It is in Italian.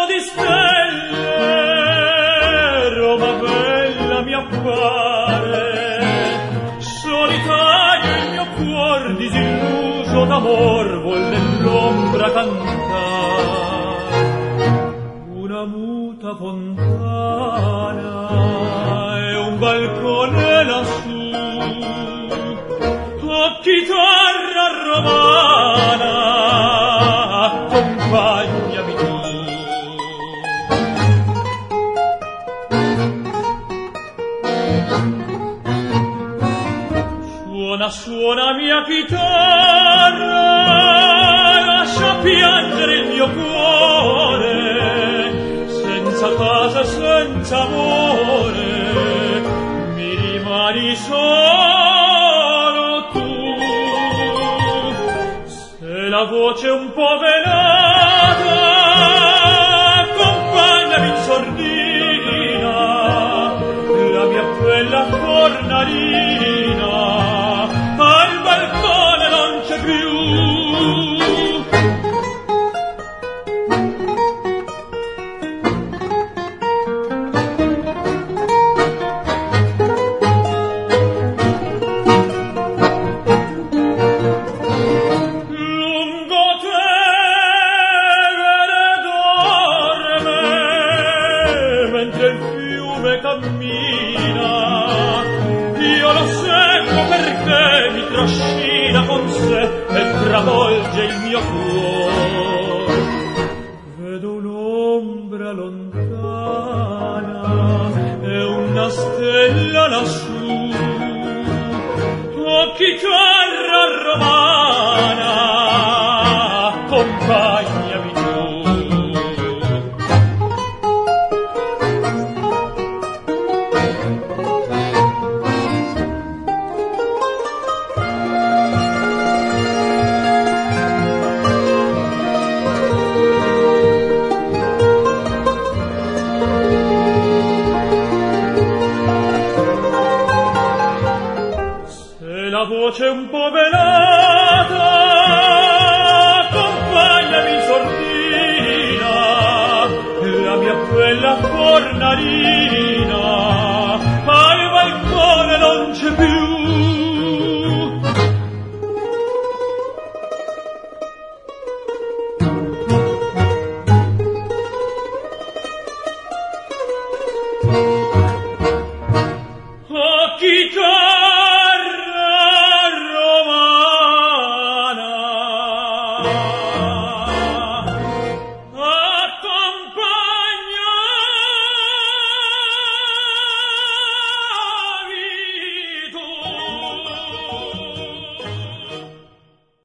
di stelle, Roma bella mi appare, solitario il mio cuor disilluso d'amor vuol nell'ombra cantare. Una muta fontana e un balcone lassù, a chitarra romana, accompagnami tu. Suona, suona mia chitarra, lascia piangere il mio cuore, senza casa, senza amore, mi rimani solo tu. Se la voce è un po' velata, accompagnami in sordina, la mia bella cornalina, al balcone non c'è più. Travolge il mio cuore, vedo un'ombra lontana e una stella lassù, oh chitarra romana, accompagnami tu. La voce un po' velata, accompagnami in sordina, la mia bella cornalina, al balcone non c'è più. Oh, chitarra romana,